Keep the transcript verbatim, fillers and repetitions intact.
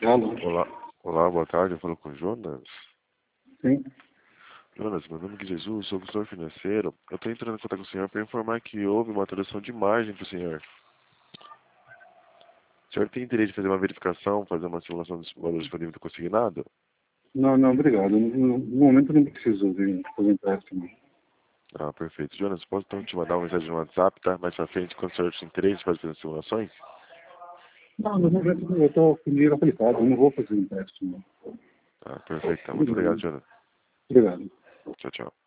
Alô? Olá, olá, boa tarde, eu falo com o Jonas. Sim. Jonas, meu nome é Jesus, sou consultor financeiro. Eu estou entrando em contato com o senhor para informar que houve uma tradução de margem para o senhor. O senhor tem interesse em fazer uma verificação, fazer uma simulação dos valores disponíveis do consignado? Não, não, obrigado. No, no no momento eu não preciso de fazer empréstimo. Ah, perfeito. Jonas, posso então te mandar uma mensagem no WhatsApp, tá? Mais pra frente, quando o senhor tiver interesse, faz fazer simulações? Não, no momento eu estou com dinheiro aplicado, eu não vou fazer empréstimo. Ah, perfeito. Tá. Muito obrigado, Jonas. Obrigado. Tchau, tchau.